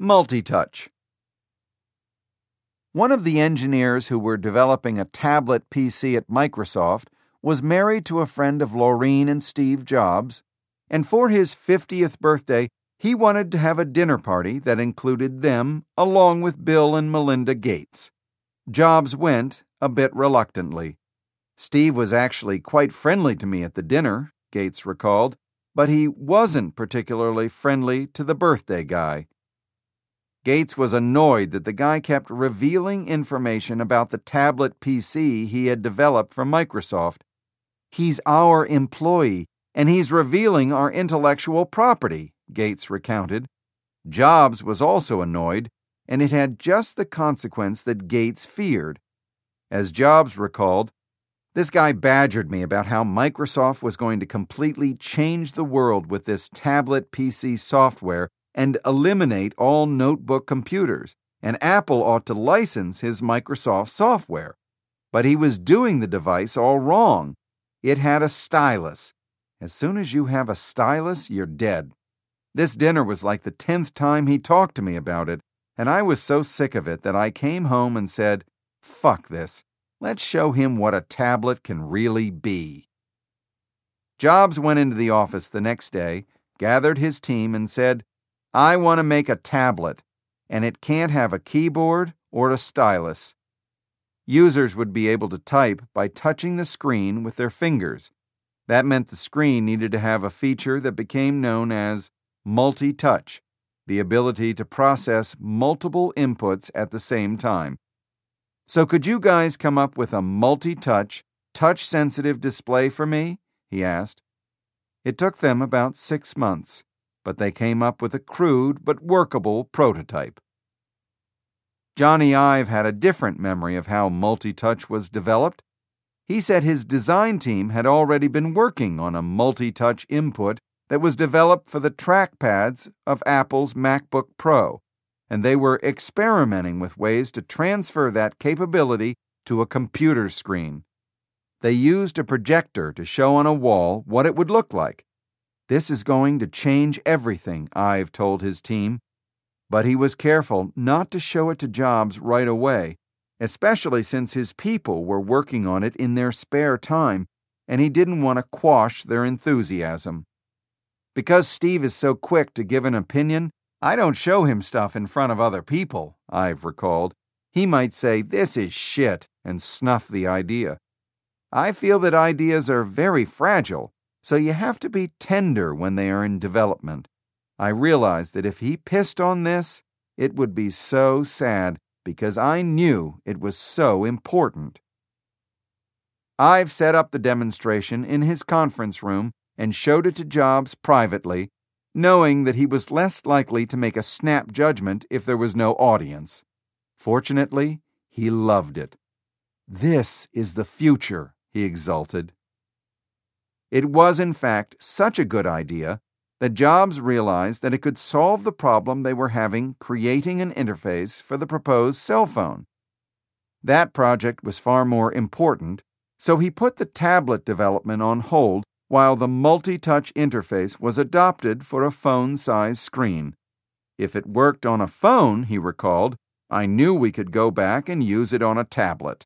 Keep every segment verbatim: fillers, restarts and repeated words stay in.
Multitouch. One of the engineers who were developing a tablet P C at Microsoft was married to a friend of Laureen and Steve Jobs, and for his fiftieth birthday, he wanted to have a dinner party that included them along with Bill and Melinda Gates. Jobs went, a bit reluctantly. Steve was actually quite friendly to me at the dinner, Gates recalled, but he wasn't particularly friendly to the birthday guy. Gates was annoyed that the guy kept revealing information about the tablet P C he had developed for Microsoft. "He's our employee, and he's revealing our intellectual property," Gates recounted. Jobs was also annoyed, and it had just the consequence that Gates feared. As Jobs recalled, "This guy badgered me about how Microsoft was going to completely change the world with this tablet P C software and eliminate all notebook computers, and Apple ought to license his Microsoft software. But he was doing the device all wrong. It had a stylus. As soon as you have a stylus, you're dead." This dinner was like the tenth time he talked to me about it, and I was so sick of it that I came home and said, "Fuck this. Let's show him what a tablet can really be." Jobs went into the office the next day, gathered his team, and said, "I want to make a tablet, and it can't have a keyboard or a stylus." Users would be able to type by touching the screen with their fingers. That meant the screen needed to have a feature that became known as multi-touch, the ability to process multiple inputs at the same time. "So could you guys come up with a multi-touch, touch-sensitive display for me?" he asked. It took them about six months, but they came up with a crude but workable prototype. Johnny Ive had a different memory of how multi-touch was developed. He said his design team had already been working on a multi-touch input that was developed for the trackpads of Apple's MacBook Pro, and they were experimenting with ways to transfer that capability to a computer screen. They used a projector to show on a wall what it would look like. "This is going to change everything," Ive told his team. But he was careful not to show it to Jobs right away, especially since his people were working on it in their spare time, and he didn't want to quash their enthusiasm. "Because Steve is so quick to give an opinion, I don't show him stuff in front of other people," Ive recalled. "He might say, 'This is shit,' and snuff the idea. I feel that ideas are very fragile, so you have to be tender when they are in development. I realized that if he pissed on this, it would be so sad because I knew it was so important." Ive set up the demonstration in his conference room and showed it to Jobs privately, knowing that he was less likely to make a snap judgment if there was no audience. Fortunately, he loved it. "This is the future," he exulted. It was, in fact, such a good idea that Jobs realized that it could solve the problem they were having creating an interface for the proposed cell phone. That project was far more important, so he put the tablet development on hold while the multi-touch interface was adopted for a phone-sized screen. "If it worked on a phone," he recalled, "I knew we could go back and use it on a tablet."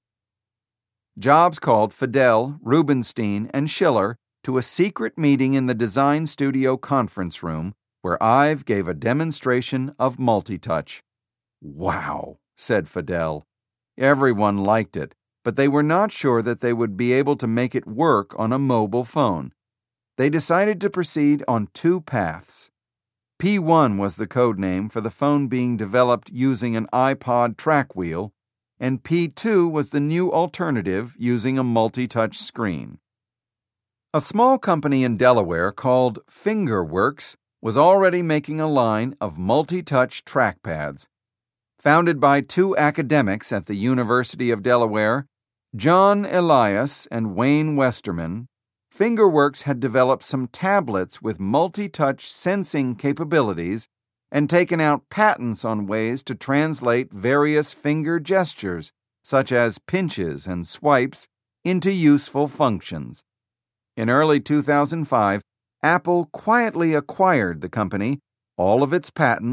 Jobs called Fidel, Rubenstein, and Schiller to a secret meeting in the design studio conference room where Ive gave a demonstration of multi-touch. "Wow," said Fidel. Everyone liked it, but they were not sure that they would be able to make it work on a mobile phone. They decided to proceed on two paths. P one was the code name for the phone being developed using an iPod track wheel, and P two was the new alternative using a multi-touch screen. A small company in Delaware called Fingerworks was already making a line of multi-touch trackpads. Founded by two academics at the University of Delaware, John Elias and Wayne Westerman, Fingerworks had developed some tablets with multi-touch sensing capabilities and taken out patents on ways to translate various finger gestures, such as pinches and swipes, into useful functions. In early two thousand five, Apple quietly acquired the company, all of its patents,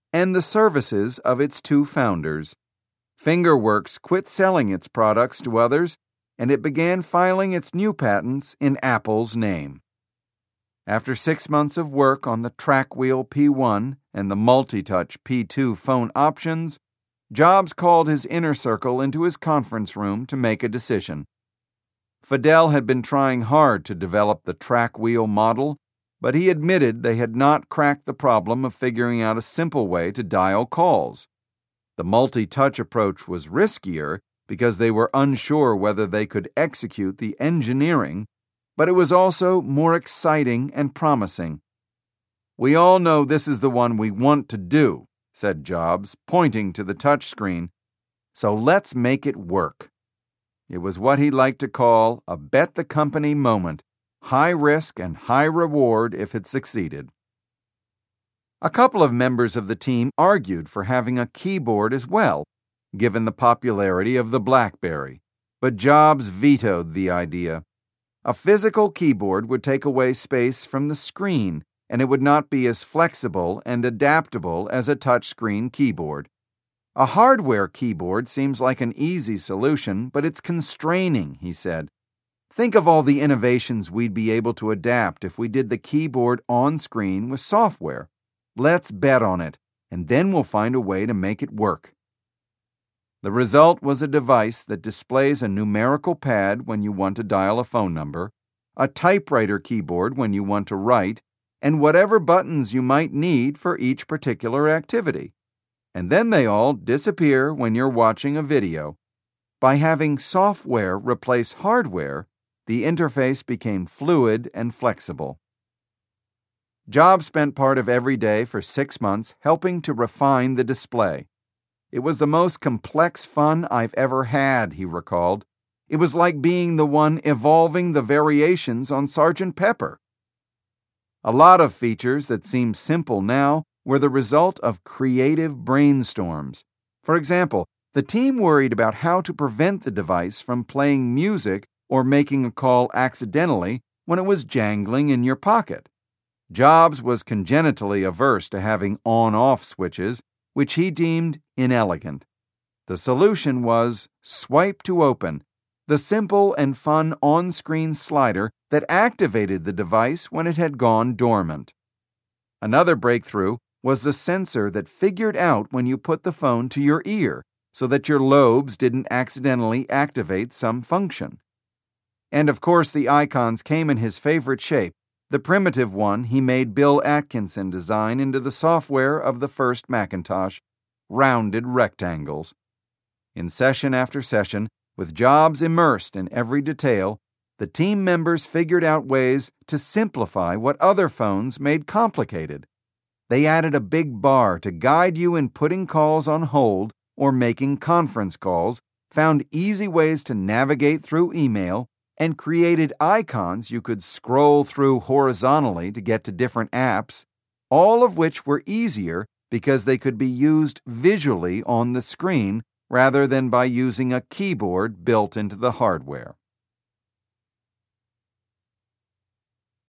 and the services of its two founders. Fingerworks quit selling its products to others, and it began filing its new patents in Apple's name. After six months of work on the TrackWheel P one and the Multitouch P two phone options, Jobs called his inner circle into his conference room to make a decision. Fadell had been trying hard to develop the TrackWheel model, but he admitted they had not cracked the problem of figuring out a simple way to dial calls. The multi-touch approach was riskier because they were unsure whether they could execute the engineering, but it was also more exciting and promising. "We all know this is the one we want to do," said Jobs, pointing to the touchscreen. "So let's make it work." It was what he liked to call a bet the company moment, high risk and high reward if it succeeded. A couple of members of the team argued for having a keyboard as well, given the popularity of the BlackBerry, but Jobs vetoed the idea. A physical keyboard would take away space from the screen, and it would not be as flexible and adaptable as a touchscreen keyboard. A hardware keyboard seems like an easy solution, but it's constraining, he said. Think of all the innovations we'd be able to adapt if we did the keyboard on screen with software. Let's bet on it, and then we'll find a way to make it work. The result was a device that displays a numerical pad when you want to dial a phone number, a typewriter keyboard when you want to write, and whatever buttons you might need for each particular activity. And then they all disappear when you're watching a video. By having software replace hardware, the interface became fluid and flexible. Jobs spent part of every day for six months helping to refine the display. It was the most complex fun I've ever had, he recalled. It was like being the one evolving the variations on Sergeant Pepper. A lot of features that seem simple now were the result of creative brainstorms. For example, the team worried about how to prevent the device from playing music or making a call accidentally when it was jangling in your pocket. Jobs was congenitally averse to having on-off switches, which he deemed inelegant. The solution was Swipe to Open, the simple and fun on-screen slider that activated the device when it had gone dormant. Another breakthrough was the sensor that figured out when you put the phone to your ear so that your lobes didn't accidentally activate some function. And of course the icons came in his favorite shape, the primitive one he made Bill Atkinson design into the software of the first Macintosh, rounded rectangles. In session after session, with Jobs immersed in every detail, the team members figured out ways to simplify what other phones made complicated. They added a big bar to guide you in putting calls on hold or making conference calls, found easy ways to navigate through email, and created icons you could scroll through horizontally to get to different apps, all of which were easier because they could be used visually on the screen rather than by using a keyboard built into the hardware.